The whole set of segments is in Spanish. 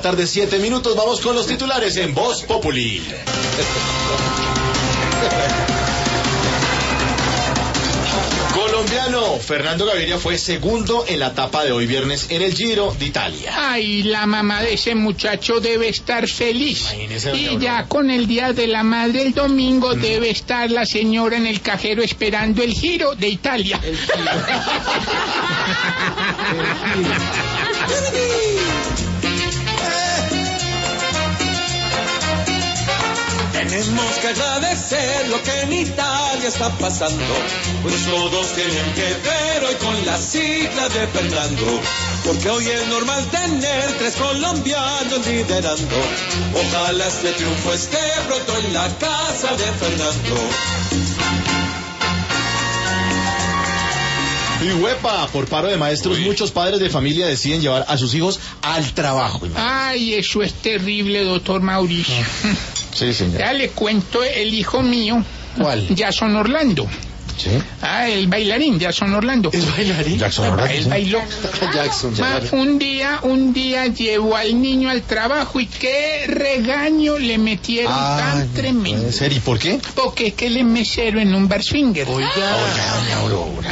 tarde, 7 minutos. Vamos con los titulares en Voz Populi. Colombiano Fernando Gaviria fue segundo en la etapa de hoy viernes en el Giro de Italia. Ay, la mamá de ese muchacho debe estar feliz. Imagínese, Y ya con el Día de la Madre el domingo debe estar la señora en el cajero esperando el Giro de Italia. Tenemos que agradecer lo que en Italia está pasando, pues todos tienen que ver hoy con la sigla de Fernando, porque hoy es normal tener 3 colombianos liderando. Ojalá este triunfo esté pronto en la casa de Fernando. Y huepa, por paro de maestros, muchos padres de familia deciden llevar a sus hijos al trabajo. Ay, eso es terrible, doctor Mauricio. Sí, señor. Ya le cuento, el hijo mío. ¿Cuál? Jason Orlando. ¿Sí? El bailarín, Jason Orlando. ¿Es bailarín? Jackson Orlando. Él bailó. Jackson. Un día llevó al niño al trabajo y qué regaño le metieron tan tremendo. ¿Puede ser? ¿Y por qué? Porque es que él es mesero en un bar swinger. Oiga, doña Aurora.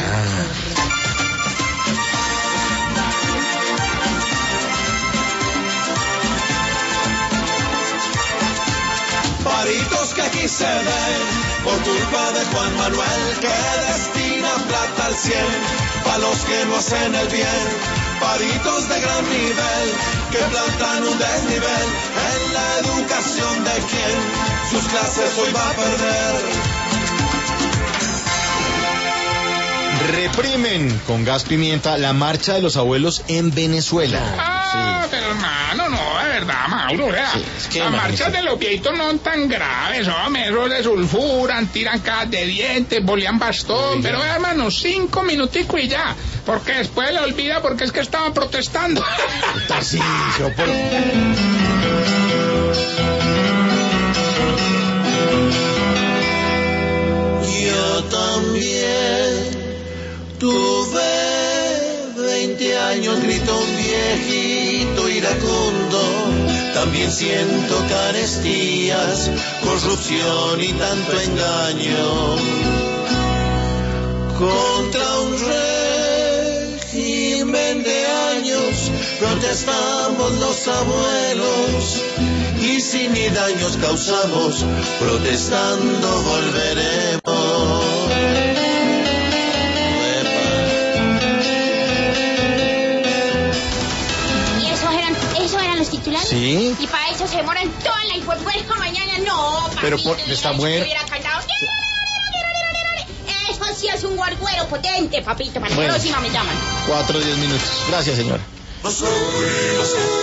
Paritos que aquí se ven por culpa de Juan Manuel, que destina plata al 100 pa' los que no hacen el bien. Paritos de gran nivel que plantan un desnivel en la educación de quien sus clases hoy va a perder. Reprimen con gas pimienta la marcha de los abuelos en Venezuela. Pero hermano, no, de verdad, Mauro, vea. Sí, es que las marchas de los viejitos no son tan graves, hombre, esos se sulfuran, tiran cajas de dientes, bolean bastón, pero hermano, 5 minuticos y ya, porque después le olvida porque es que estaban protestando. Tarcisio, por... Yo también tuve 20 años, grito un viejito iracundo. También siento carestías, corrupción y tanto engaño. Contra un régimen de años protestamos los abuelos. Y si ni daños causamos, protestando volveremos. Titulares. Sí. Y para eso se demoran toda la hijuepuerca mañana. No, pero está bueno. Eso sí es un guarguero potente, papito. Para la próxima me llaman. 4 o 10 minutos. Gracias, señora.